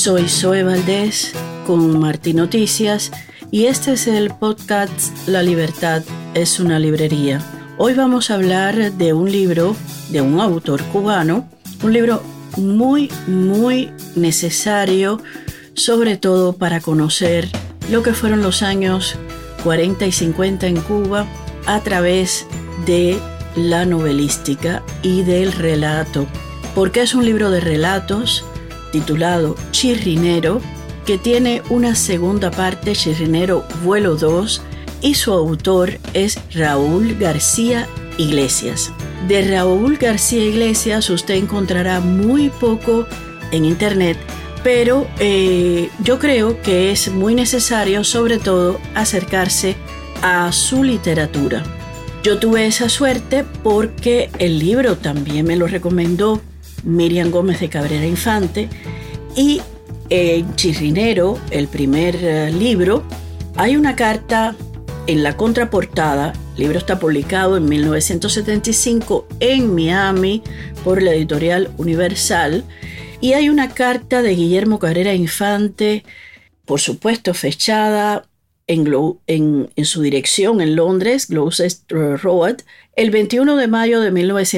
Soy Zoe Valdés con Martí Noticias y este es el podcast La Libertad es una librería. Hoy vamos a hablar de un libro de un autor cubano, un libro muy necesario, sobre todo para conocer lo que fueron los años 40 y 50 en Cuba a través de la novelística y del relato, porque es un libro de relatos titulado Chirrinero, que tiene una segunda parte, Chirrinero Vuelo 2, y su autor es Raúl García Iglesias. De Raúl García Iglesias usted encontrará muy poco en internet, pero yo creo que es muy necesario, sobre todo, acercarse a su literatura. Yo tuve esa suerte porque el libro también me lo recomendó Miriam Gómez de Cabrera Infante, y en Chirrinero, el primer libro, hay una carta en la contraportada. El libro está publicado en 1975 en Miami por la editorial Universal, y hay una carta de Guillermo Cabrera Infante, por supuesto fechada en su dirección en Londres, Gloucester Road, el 21 de mayo de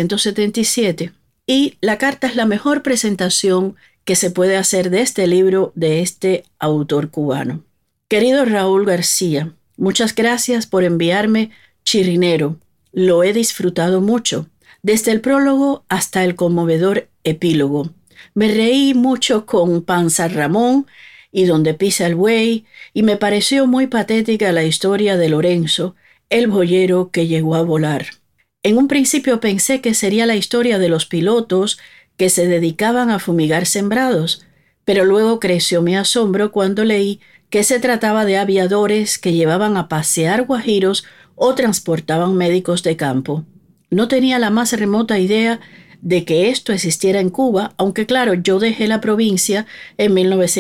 1977. Y la carta es la mejor presentación que se puede hacer de este libro de este autor cubano. Querido Raúl García, muchas gracias por enviarme Chirrinero. Lo he disfrutado mucho, desde el prólogo hasta el conmovedor epílogo. Me reí mucho con Panza Ramón y Donde pisa el buey, y me pareció muy patética la historia de Lorenzo, el boyero que llegó a volar. En un principio pensé que sería la historia de los pilotos que se dedicaban a fumigar sembrados, pero luego creció mi asombro cuando leí que se trataba de aviadores que llevaban a pasear guajiros o transportaban médicos de campo. No tenía la más remota idea de que esto existiera en Cuba, aunque claro, yo dejé la provincia en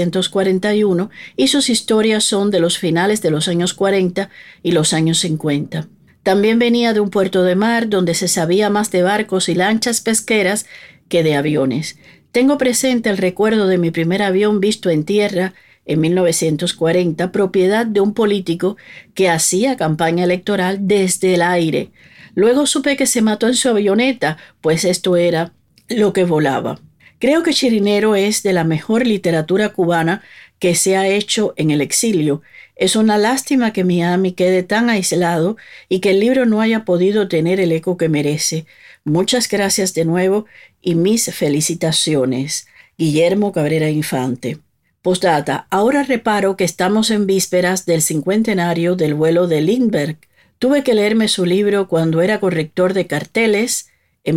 1941 y sus historias son de los finales de los años 40 y los años 50. También venía de un puerto de mar donde se sabía más de barcos y lanchas pesqueras que de aviones. Tengo presente el recuerdo de mi primer avión visto en tierra en 1940, propiedad de un político que hacía campaña electoral desde el aire. Luego supe que se mató en su avioneta, pues esto era lo que volaba. Creo que Chirrinero es de la mejor literatura cubana que se ha hecho en el exilio. Es una lástima que Miami quede tan aislado y que el libro no haya podido tener el eco que merece. Muchas gracias de nuevo y mis felicitaciones. Guillermo Cabrera Infante. Postdata. Ahora reparo que estamos en vísperas del cincuentenario del vuelo de Lindbergh. Tuve que leerme su libro cuando era corrector de carteles en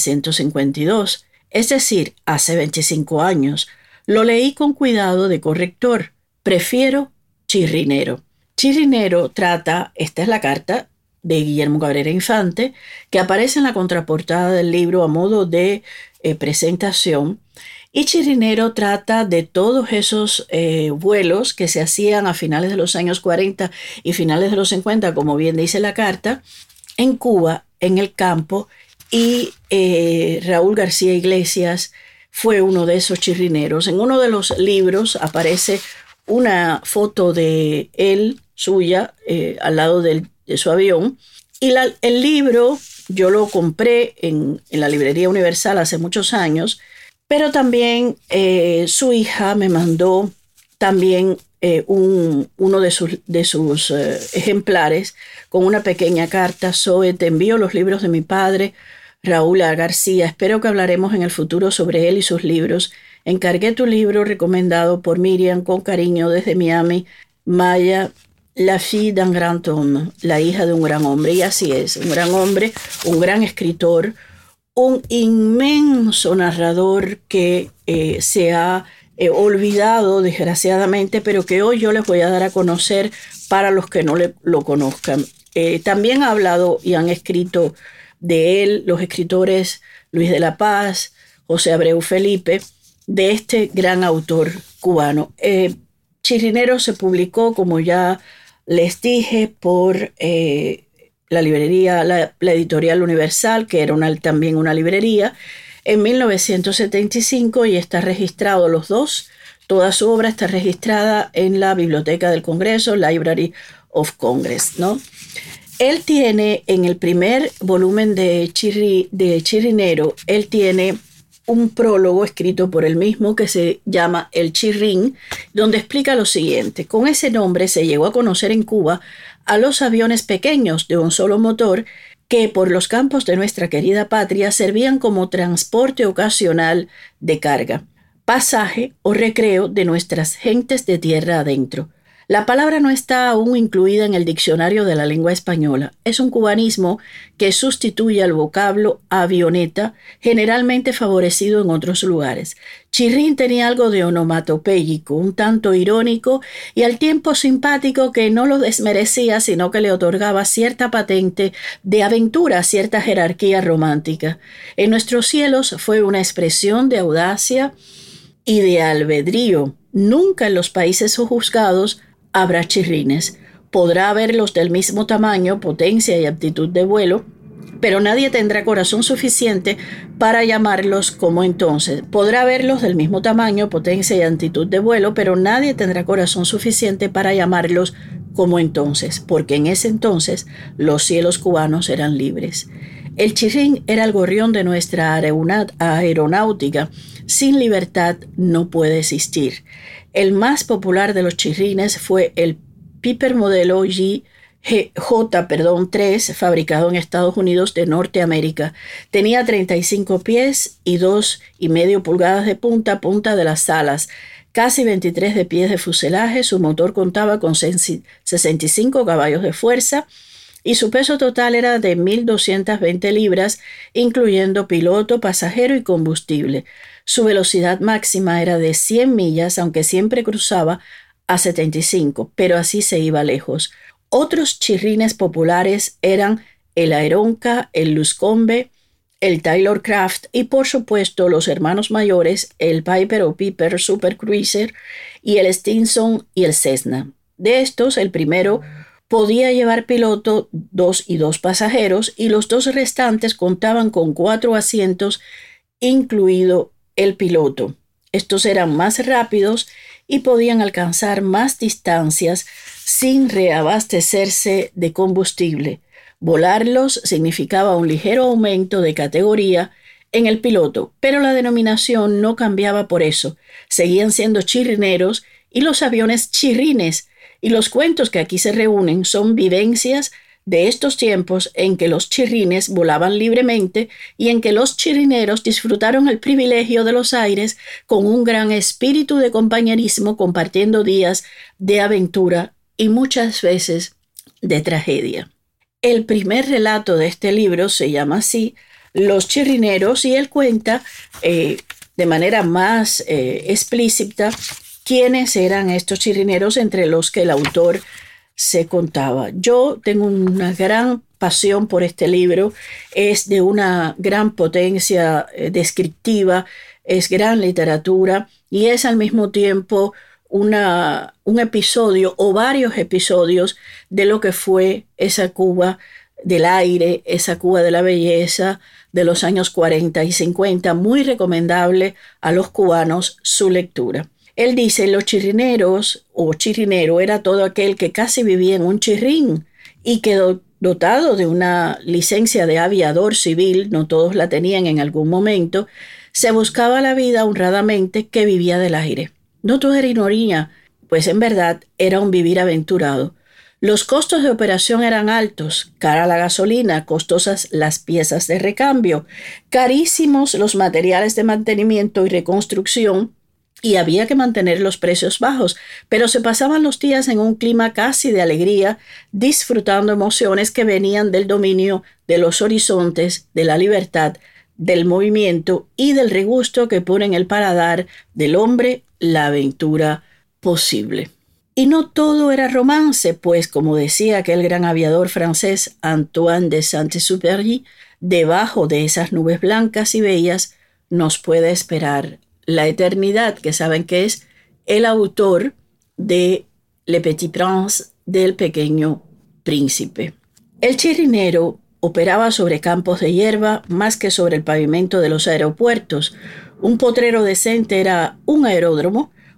1952, es decir, hace 25 años. Lo leí con cuidado de corrector. Prefiero Chirrinero. Chirrinero trata, esta es la carta de Guillermo Cabrera Infante, que aparece en la contraportada del libro a modo de presentación. Y Chirrinero trata de todos esos vuelos que se hacían a finales de los años 40 y finales de los 50, como bien dice la carta, en Cuba, en el campo, y Raúl García Iglesias fue uno de esos chirrineros. En uno de los libros aparece una foto de él, suya, al lado de su avión, y el libro yo lo compré en la librería Universal hace muchos años, pero también su hija me mandó también uno de sus ejemplares con una pequeña carta. Zoe, te envío los libros de mi padre, Raúl García. Espero que hablaremos en el futuro sobre él y sus libros. Encargué tu libro recomendado por Miriam con cariño desde Miami. Maya, la fille d'un grand homme, la hija de un gran hombre. Y así es, un gran hombre, un gran escritor, un inmenso narrador que se ha olvidado desgraciadamente, pero que hoy yo les voy a dar a conocer para los que no lo conozcan. También ha hablado y han escrito de él los escritores Luis de la Paz, José Abreu Felipe, de este gran autor cubano. Chirrinero se publicó, como ya les dije, por la librería, la editorial Universal, que era también una librería, en 1975, y está registrado los dos Toda su obra está registrada en la Biblioteca del Congreso, Library of Congress, ¿no? Él tiene, en el primer volumen de Chirrinero, él tiene un prólogo escrito por él mismo que se llama El Chirrín, donde explica lo siguiente. Con ese nombre se llegó a conocer en Cuba a los aviones pequeños de un solo motor que por los campos de nuestra querida patria servían como transporte ocasional de carga, pasaje o recreo de nuestras gentes de tierra adentro. La palabra no está aún incluida en el diccionario de la lengua española. Es un cubanismo que sustituye al vocablo avioneta, generalmente favorecido en otros lugares. Chirrín tenía algo de onomatopéyico, un tanto irónico y al tiempo simpático que no lo desmerecía, sino que le otorgaba cierta patente de aventura, cierta jerarquía romántica. En nuestros cielos fue una expresión de audacia y de albedrío. Nunca en los países sojuzgados habrá chirrines. Podrá haberlos del mismo tamaño, potencia y aptitud de vuelo, pero nadie tendrá corazón suficiente para llamarlos como entonces. Podrá haberlos del mismo tamaño, potencia y aptitud de vuelo, pero nadie tendrá corazón suficiente para llamarlos como entonces, porque en ese entonces los cielos cubanos eran libres. El chirrín era el gorrión de nuestra aeronáutica. Sin libertad no puede existir. El más popular de los chirrines fue el Piper modelo J3, fabricado en Estados Unidos de Norteamérica. Tenía 35 pies y 2,5 pulgadas de punta a punta de las alas, casi 23 de pies de fuselaje. Su motor contaba con 65 caballos de fuerza y su peso total era de 1.220 libras, incluyendo piloto, pasajero y combustible. Su velocidad máxima era de 100 millas, aunque siempre cruzaba a 75, pero así se iba lejos. Otros chirrines populares eran el Aeronca, el Luzcombe, el Taylor Craft y, por supuesto, los hermanos mayores, el Piper o Piper Super Cruiser y el Stinson y el Cessna. De estos, el primero podía llevar piloto, 2 y 2 pasajeros, y los 2 restantes contaban con 4 asientos, incluido el piloto. Estos eran más rápidos y podían alcanzar más distancias sin reabastecerse de combustible. Volarlos significaba un ligero aumento de categoría en el piloto, pero la denominación no cambiaba por eso. Seguían siendo chirrineros y los aviones chirrines, y los cuentos que aquí se reúnen son vivencias de estos tiempos en que los chirrines volaban libremente y en que los chirrineros disfrutaron el privilegio de los aires con un gran espíritu de compañerismo, compartiendo días de aventura y muchas veces de tragedia. El primer relato de este libro se llama así, Los chirrineros, y él cuenta de manera más explícita quiénes eran estos chirrineros entre los que el autor se contaba. Yo tengo una gran pasión por este libro, es de una gran potencia descriptiva, es gran literatura y es al mismo tiempo un episodio o varios episodios de lo que fue esa Cuba del aire, esa Cuba de la belleza de los años 40 y 50, muy recomendable a los cubanos su lectura. Él dice, los chirrineros o chirrinero era todo aquel que casi vivía en un chirrín y que dotado de una licencia de aviador civil, no todos la tenían en algún momento, se buscaba la vida honradamente que vivía del aire. No todo era ironía, pues en verdad era un vivir aventurado. Los costos de operación eran altos, cara la gasolina, costosas las piezas de recambio, carísimos los materiales de mantenimiento y reconstrucción, y había que mantener los precios bajos, pero se pasaban los días en un clima casi de alegría, disfrutando emociones que venían del dominio de los horizontes, de la libertad, del movimiento y del regusto que pone en el paladar del hombre la aventura posible. Y no todo era romance, pues, como decía aquel gran aviador francés Antoine de Saint-Exupéry, debajo de esas nubes blancas y bellas nos puede esperar la eternidad, que saben que es el autor de Le Petit Prince, del Pequeño Príncipe. El chirrinero operaba sobre campos de hierba más que sobre el pavimento de los aeropuertos. Un potrero decente era un aeródromo,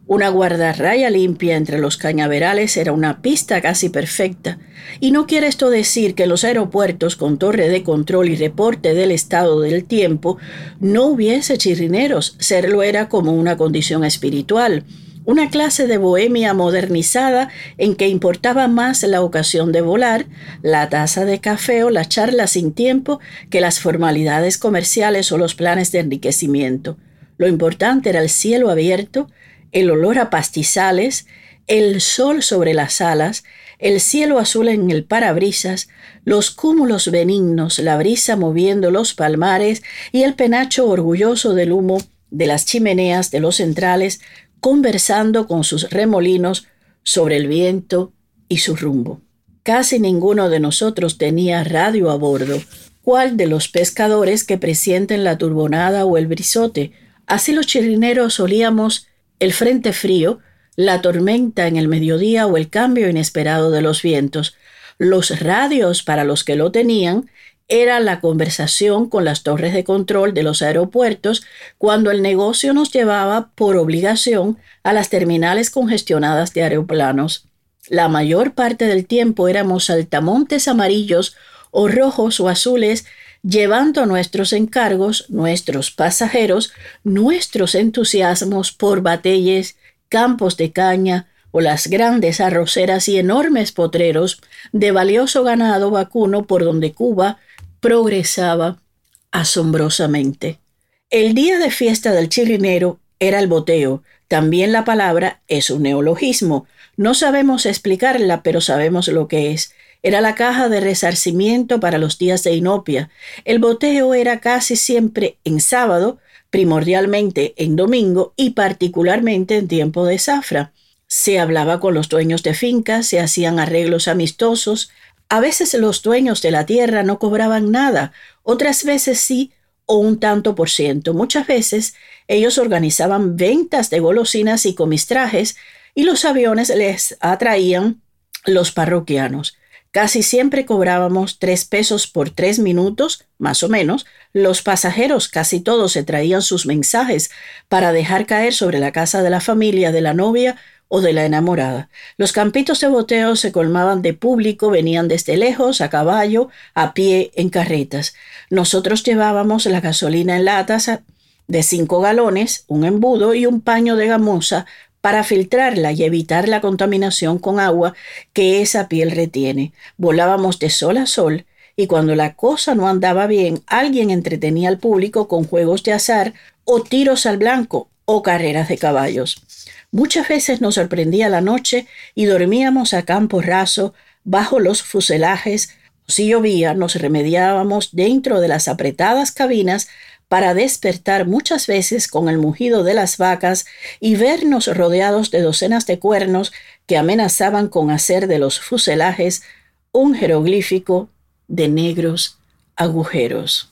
Una guardarraya limpia entre los cañaverales era una pista casi perfecta. Y no quiere esto decir que en los aeropuertos con torre de control y reporte del estado del tiempo no hubiese chirrineros. Serlo era como una condición espiritual. Una clase de bohemia modernizada en que importaba más la ocasión de volar, la taza de café o la charla sin tiempo que las formalidades comerciales o los planes de enriquecimiento. Lo importante era el cielo abierto, el olor a pastizales, el sol sobre las alas, el cielo azul en el parabrisas, los cúmulos benignos, la brisa moviendo los palmares y el penacho orgulloso del humo de las chimeneas de los centrales, conversando con sus remolinos sobre el viento y su rumbo. Casi ninguno de nosotros tenía radio a bordo. ¿Cuál de los pescadores que presienten la turbonada o el brisote? Así los chirrineros olíamos el frente frío, la tormenta en el mediodía o el cambio inesperado de los vientos. Los radios, para los que lo tenían, era la conversación con las torres de control de los aeropuertos cuando el negocio nos llevaba por obligación a las terminales congestionadas de aeroplanos. La mayor parte del tiempo éramos saltamontes amarillos o rojos o azules, llevando nuestros encargos, nuestros pasajeros, nuestros entusiasmos por batalles, campos de caña o las grandes arroceras y enormes potreros de valioso ganado vacuno por donde Cuba progresaba asombrosamente. El día de fiesta del chirrinero era el boteo. También la palabra es un neologismo. No sabemos explicarla, pero sabemos lo que es. Era la caja de resarcimiento para los días de inopia. El boteo era casi siempre en sábado, primordialmente en domingo y particularmente en tiempo de zafra. Se hablaba con los dueños de fincas, se hacían arreglos amistosos. A veces los dueños de la tierra no cobraban nada, otras veces sí, o un tanto por ciento. Muchas veces ellos organizaban ventas de golosinas y comistrajes y los aviones les atraían los parroquianos. Casi siempre cobrábamos 3 pesos por 3 minutos, más o menos. Los pasajeros casi todos se traían sus mensajes para dejar caer sobre la casa de la familia, de la novia o de la enamorada. Los campitos de boteo se colmaban de público, venían desde lejos, a caballo, a pie, en carretas. Nosotros llevábamos la gasolina en latas de 5 galones, un embudo y un paño de gamuza para filtrarla y evitar la contaminación con agua que esa piel retiene. Volábamos de sol a sol y cuando la cosa no andaba bien, alguien entretenía al público con juegos de azar o tiros al blanco o carreras de caballos. Muchas veces nos sorprendía la noche y dormíamos a campo raso bajo los fuselajes. Si llovía, nos remediábamos dentro de las apretadas cabinas para despertar muchas veces con el mugido de las vacas y vernos rodeados de docenas de cuernos que amenazaban con hacer de los fuselajes un jeroglífico de negros agujeros.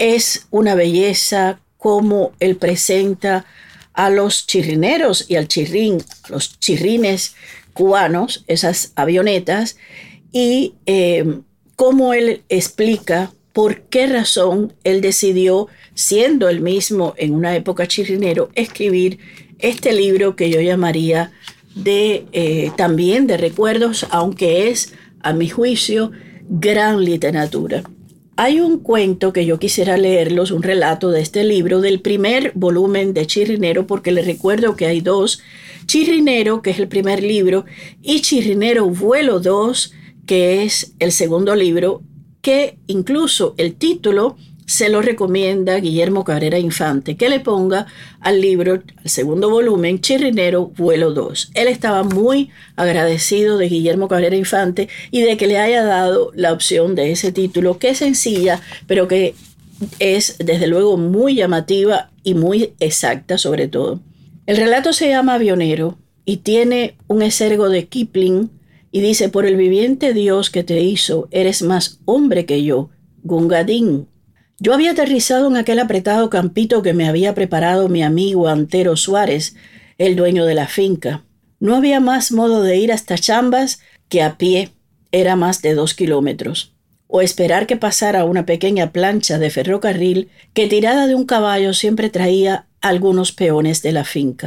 Es una belleza cómo él presenta a los chirrineros y al chirrín, a los chirrines cubanos, esas avionetas, y cómo él explica por qué razón él decidió, siendo él mismo en una época chirrinero, escribir este libro que yo llamaría también de recuerdos, aunque es, a mi juicio, gran literatura. Hay un cuento que yo quisiera leerlos, un relato de este libro, del primer volumen de Chirrinero, porque les recuerdo que hay 2, Chirrinero, que es el primer libro, y Chirrinero Vuelo 2, que es el segundo libro, que incluso el título se lo recomienda Guillermo Cabrera Infante, que le ponga al libro, al segundo volumen, Chirrinero Vuelo 2. Él estaba muy agradecido de Guillermo Cabrera Infante y de que le haya dado la opción de ese título, que es sencilla, pero que es desde luego muy llamativa y muy exacta sobre todo. El relato se llama Avionero y tiene un exergo de Kipling y dice: por el viviente Dios que te hizo, eres más hombre que yo, Gunga Din. Yo había aterrizado en aquel apretado campito que me había preparado mi amigo Antero Suárez, el dueño de la finca. No había más modo de ir hasta Chambas que a pie, era más de 2 kilómetros, o esperar que pasara una pequeña plancha de ferrocarril que tirada de un caballo siempre traía algunos peones de la finca.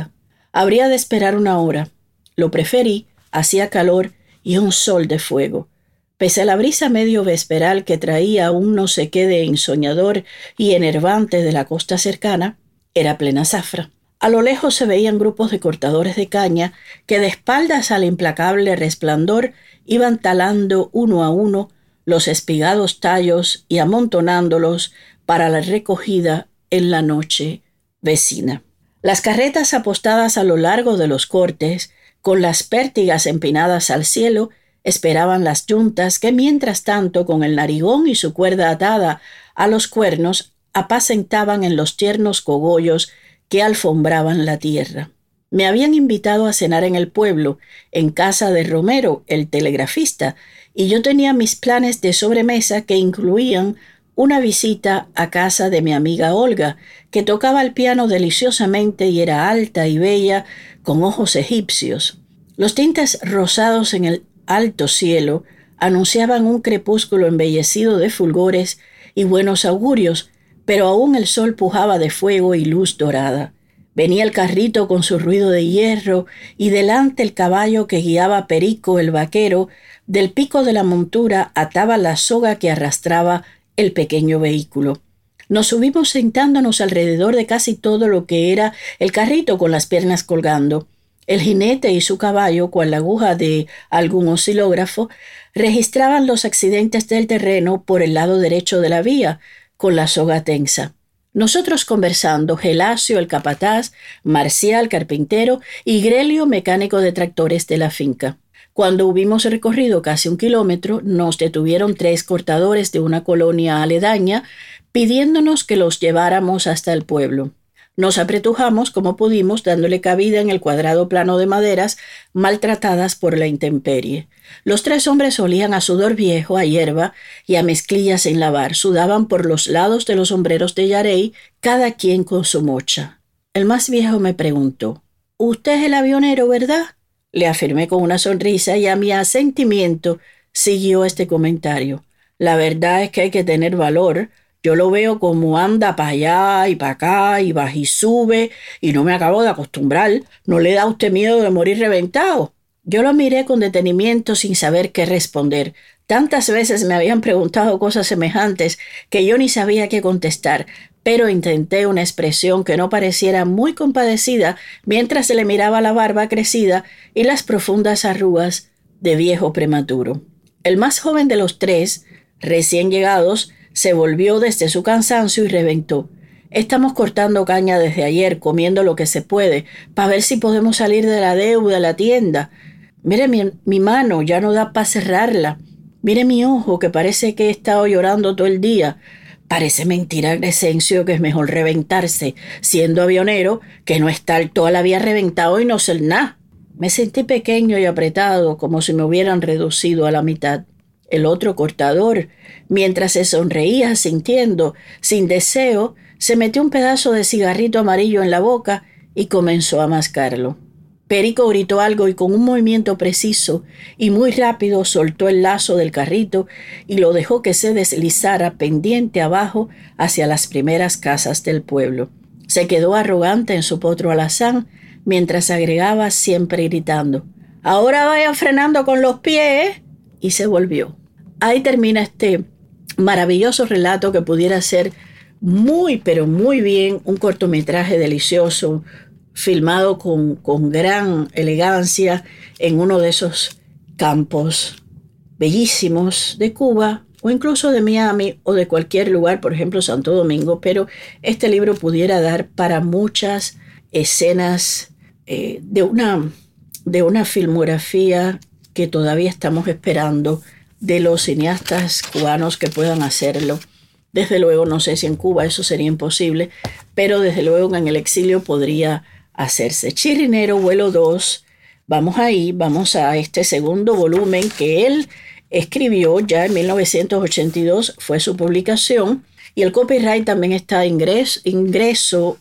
Habría de esperar 1 hora. Lo preferí, hacía calor y un sol de fuego. Pese a la brisa medio vesperal que traía un no sé qué de ensoñador y enervante de la costa cercana, era plena zafra. A lo lejos se veían grupos de cortadores de caña que de espaldas al implacable resplandor iban talando uno a uno los espigados tallos y amontonándolos para la recogida en la noche vecina. Las carretas apostadas a lo largo de los cortes, con las pértigas empinadas al cielo, esperaban las yuntas que mientras tanto con el narigón y su cuerda atada a los cuernos apacentaban en los tiernos cogollos que alfombraban la tierra. Me habían invitado a cenar en el pueblo, en casa de Romero, el telegrafista, y yo tenía mis planes de sobremesa que incluían una visita a casa de mi amiga Olga, que tocaba el piano deliciosamente y era alta y bella, con ojos egipcios. Los tintes rosados en el alto cielo anunciaban un crepúsculo embellecido de fulgores y buenos augurios, pero aún el sol pujaba de fuego y luz dorada. Venía el carrito con su ruido de hierro y delante el caballo que guiaba Perico el vaquero, del pico de la montura ataba la soga que arrastraba el pequeño vehículo. Nos subimos sentándonos alrededor de casi todo lo que era el carrito con las piernas colgando. El jinete y su caballo, cual la aguja de algún oscilógrafo, registraban los accidentes del terreno por el lado derecho de la vía, con la soga tensa. Nosotros conversando, Gelacio, el capataz, Marcial, carpintero, y Grelio, mecánico de tractores de la finca. Cuando hubimos recorrido casi 1 kilómetro, nos detuvieron 3 cortadores de una colonia aledaña, pidiéndonos que los lleváramos hasta el pueblo. Nos apretujamos como pudimos, dándole cabida en el cuadrado plano de maderas maltratadas por la intemperie. Los 3 hombres olían a sudor viejo, a hierba y a mezclillas sin lavar. Sudaban por los lados de los sombreros de Yarey, cada quien con su mocha. El más viejo me preguntó: «¿Usted es el avionero, verdad?». Le afirmé con una sonrisa y a mi asentimiento siguió este comentario: «La verdad es que hay que tener valor. Yo lo veo como anda para allá y para acá y baja y sube y no me acabo de acostumbrar. ¿No le da a usted miedo de morir reventado?». Yo lo miré con detenimiento sin saber qué responder. Tantas veces me habían preguntado cosas semejantes que yo ni sabía qué contestar, pero intenté una expresión que no pareciera muy compadecida mientras se le miraba la barba crecida y las profundas arrugas de viejo prematuro. El más joven de los 3, recién llegados, se volvió desde su cansancio y reventó: «Estamos cortando caña desde ayer, comiendo lo que se puede, para ver si podemos salir de la deuda de la tienda. Mire mi mano, ya no da para cerrarla. Mire mi ojo, que parece que he estado llorando todo el día. Parece mentira, Crescencio, que es mejor reventarse siendo avionero que no estar toda la vida reventado y no ser nada». Me sentí pequeño y apretado, como si me hubieran reducido a la mitad. El otro cortador, mientras se sonreía sintiendo, sin deseo, se metió un pedazo de cigarrito amarillo en la boca y comenzó a mascarlo. Perico gritó algo y con un movimiento preciso y muy rápido soltó el lazo del carrito y lo dejó que se deslizara pendiente abajo hacia las primeras casas del pueblo. Se quedó arrogante en su potro alazán mientras agregaba siempre gritando: «Ahora vayan frenando con los pies», y se volvió. Ahí termina este maravilloso relato que pudiera ser muy, pero muy bien un cortometraje delicioso, filmado con gran elegancia en uno de esos campos bellísimos de Cuba o incluso de Miami o de cualquier lugar, por ejemplo Santo Domingo, pero este libro pudiera dar para muchas escenas de una filmografía que todavía estamos esperando de los cineastas cubanos que puedan hacerlo. Desde luego, no sé si en Cuba eso sería imposible, pero desde luego en el exilio podría hacerse. Chirrinero, vuelo 2. Vamos ahí, vamos a este segundo volumen que él escribió ya en 1982, fue su publicación, y el copyright también está ingresado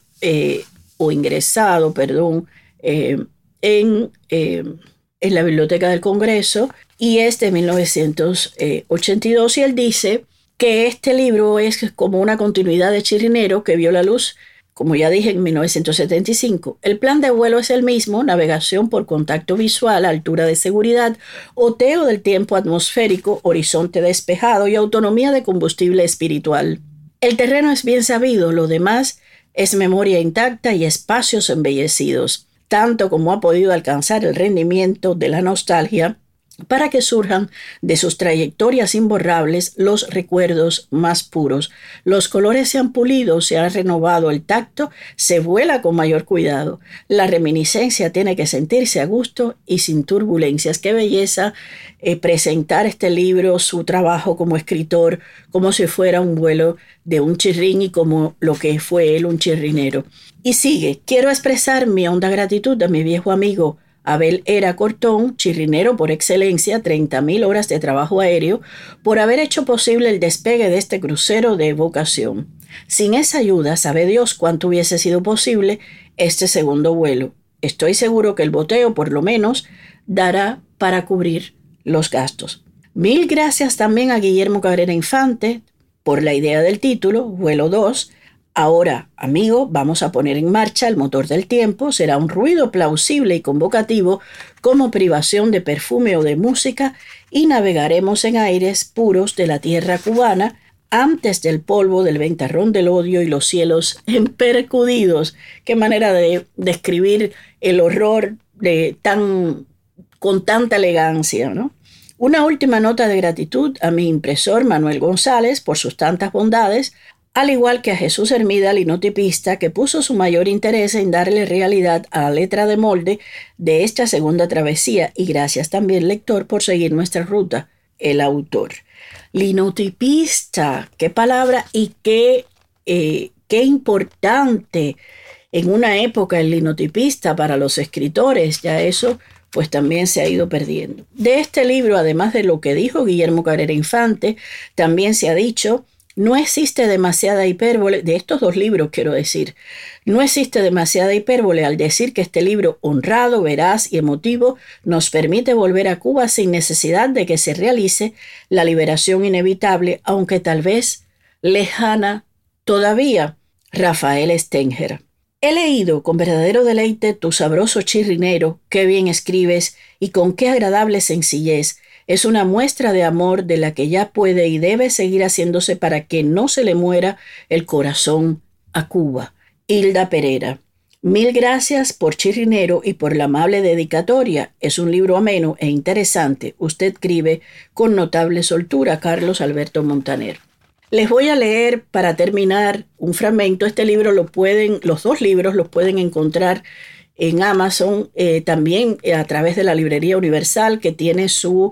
en la Biblioteca del Congreso, y es de 1982, y él dice que este libro es como una continuidad de Chirrinero que vio la luz como ya dije en 1975. El plan de vuelo es el mismo: navegación por contacto visual, altura de seguridad, oteo del tiempo atmosférico, horizonte despejado y autonomía de combustible espiritual. El terreno es bien sabido, lo demás es memoria intacta y espacios embellecidos, tanto como ha podido alcanzar el rendimiento de la nostalgia para que surjan de sus trayectorias imborrables los recuerdos más puros. Los colores se han pulido, se ha renovado el tacto, se vuela con mayor cuidado. La reminiscencia tiene que sentirse a gusto y sin turbulencias. Qué belleza presentar este libro, su trabajo como escritor, como si fuera un vuelo de un chirrín y como lo que fue él, un chirrinero. Y sigue: quiero expresar mi honda gratitud a mi viejo amigo Abel Era Cortón, chirrinero por excelencia, 30,000 horas de trabajo aéreo, por haber hecho posible el despegue de este crucero de evocación. Sin esa ayuda, sabe Dios cuánto hubiese sido posible este segundo vuelo. Estoy seguro que el boteo, por lo menos, dará para cubrir los gastos. Mil gracias también a Guillermo Cabrera Infante por la idea del título, Vuelo 2. Ahora, amigo, vamos a poner en marcha el motor del tiempo. Será un ruido plausible y convocativo como privación de perfume o de música y navegaremos en aires puros de la tierra cubana antes del polvo del ventarrón del odio y los cielos empercudidos. Qué manera de describir el horror con tanta elegancia, ¿no? Una última nota de gratitud a mi impresor Manuel González por sus tantas bondades, al igual que a Jesús Hermida, linotipista, que puso su mayor interés en darle realidad a la letra de molde de esta segunda travesía, y gracias también, lector, por seguir nuestra ruta, el autor. Linotipista, qué palabra y qué importante en una época el linotipista para los escritores. Ya eso pues también se ha ido perdiendo. De este libro, además de lo que dijo Guillermo Cabrera Infante, también se ha dicho: no existe demasiada hipérbole, de estos dos libros quiero decir, no existe demasiada hipérbole al decir que este libro honrado, veraz y emotivo nos permite volver a Cuba sin necesidad de que se realice la liberación inevitable, aunque tal vez lejana todavía. Rafael Stenger. He leído con verdadero deleite tu sabroso chirrinero, qué bien escribes y con qué agradable sencillez. Es una muestra de amor de la que ya puede y debe seguir haciéndose para que no se le muera el corazón a Cuba. Hilda Pereira. Mil gracias por Chirrinero y por la amable dedicatoria. Es un libro ameno e interesante. Usted escribe con notable soltura. Carlos Alberto Montaner. Les voy a leer para terminar un fragmento. Este libro los dos libros los pueden encontrar en Amazon, también a través de la Librería Universal, que tiene su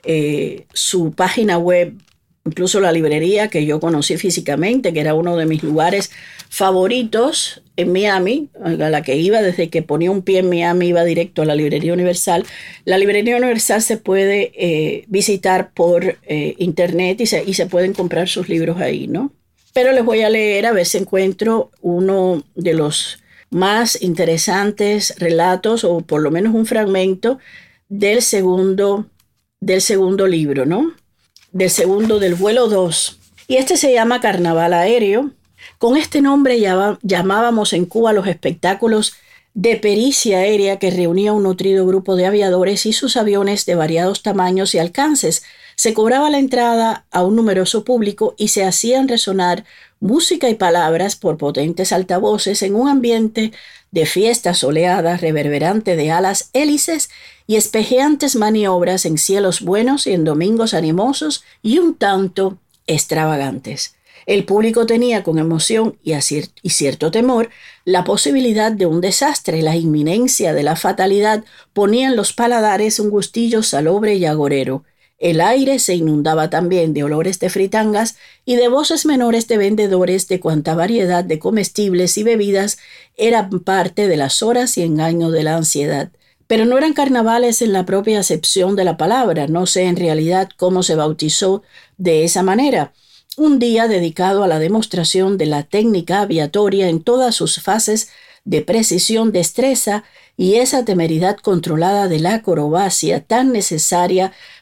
página web, incluso la librería que yo conocí físicamente, que era uno de mis lugares favoritos en Miami, a la que iba desde que ponía un pie en Miami, iba directo a la Librería Universal. La Librería Universal se puede visitar por internet y se pueden comprar sus libros ahí, ¿no? Pero les voy a leer a ver si encuentro uno de los más interesantes relatos, o por lo menos un fragmento del segundo libro, ¿no? Del vuelo 2. Y este se llama Carnaval Aéreo. Con este nombre llamábamos en Cuba los espectáculos de pericia aérea que reunía un nutrido grupo de aviadores y sus aviones de variados tamaños y alcances. Se cobraba la entrada a un numeroso público y se hacían resonar música y palabras por potentes altavoces en un ambiente de fiesta soleada, reverberante de alas hélices y espejeantes maniobras en cielos buenos y en domingos animosos y un tanto extravagantes. El público tenía con emoción y cierto temor la posibilidad de un desastre. La inminencia de la fatalidad ponía en los paladares un gustillo salobre y agorero. El aire se inundaba también de olores de fritangas y de voces menores de vendedores de cuanta variedad de comestibles y bebidas eran parte de las horas y engaño de la ansiedad. Pero no eran carnavales en la propia acepción de la palabra. No sé en realidad cómo se bautizó de esa manera. Un día dedicado a la demostración de la técnica aviatoria en todas sus fases de precisión, destreza y esa temeridad controlada de la acrobacia tan necesaria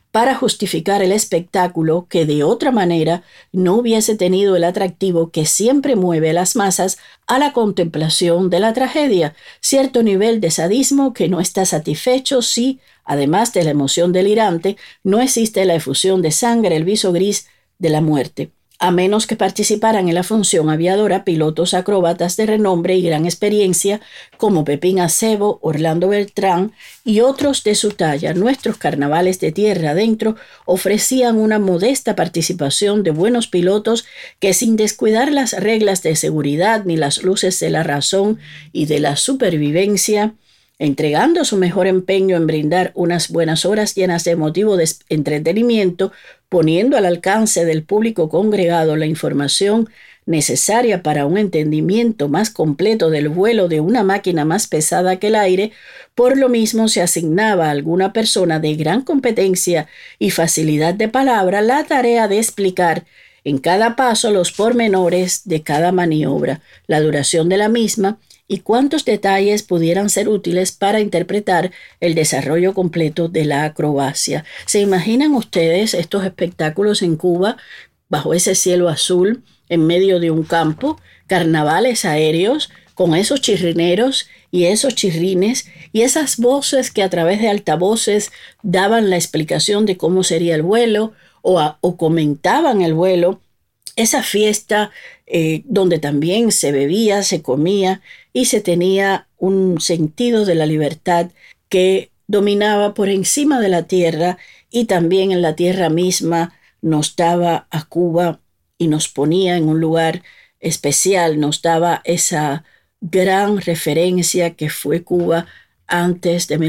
para justificar el espectáculo que de otra manera no hubiese tenido el atractivo que siempre mueve a las masas a la contemplación de la tragedia, cierto nivel de sadismo que no está satisfecho si, además de la emoción delirante, no existe la efusión de sangre, el viso gris de la muerte. A menos que participaran en la función aviadora pilotos acróbatas de renombre y gran experiencia como Pepín Acebo, Orlando Beltrán y otros de su talla, nuestros carnavales de tierra adentro ofrecían una modesta participación de buenos pilotos que, sin descuidar las reglas de seguridad ni las luces de la razón y de la supervivencia, entregando su mejor empeño en brindar unas buenas horas llenas de emotivo de entretenimiento, poniendo al alcance del público congregado la información necesaria para un entendimiento más completo del vuelo de una máquina más pesada que el aire, por lo mismo se asignaba a alguna persona de gran competencia y facilidad de palabra la tarea de explicar en cada paso los pormenores de cada maniobra, la duración de la misma y cuántos detalles pudieran ser útiles para interpretar el desarrollo completo de la acrobacia. ¿Se imaginan ustedes estos espectáculos en Cuba, bajo ese cielo azul, en medio de un campo, carnavales aéreos, con esos chirrineros y esos chirrines y esas voces que a través de altavoces daban la explicación de cómo sería el vuelo o comentaban el vuelo? Esa fiesta donde también se bebía, se comía y se tenía un sentido de la libertad que dominaba por encima de la tierra y también en la tierra misma nos daba a Cuba y nos ponía en un lugar especial, nos daba esa gran referencia que fue Cuba antes de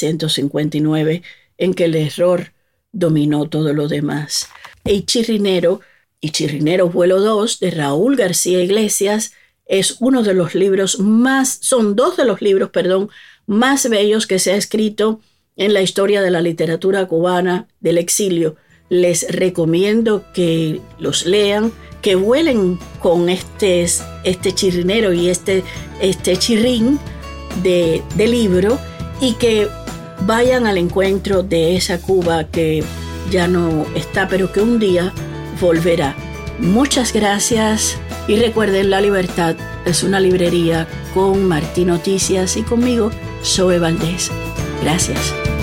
1959, en que el error dominó todo lo demás. El Chirrinero y Chirrinero Vuelo 2 de Raúl García Iglesias es uno de los libros son dos de los libros, más bellos que se ha escrito en la historia de la literatura cubana del exilio. Les recomiendo que los lean, que vuelen con este chirrinero y este chirrín de libro y que vayan al encuentro de esa Cuba que ya no está, pero que un día volverá. Muchas gracias y recuerden, La Libertad es una librería con Martí Noticias y conmigo, Zoe Valdés. Gracias.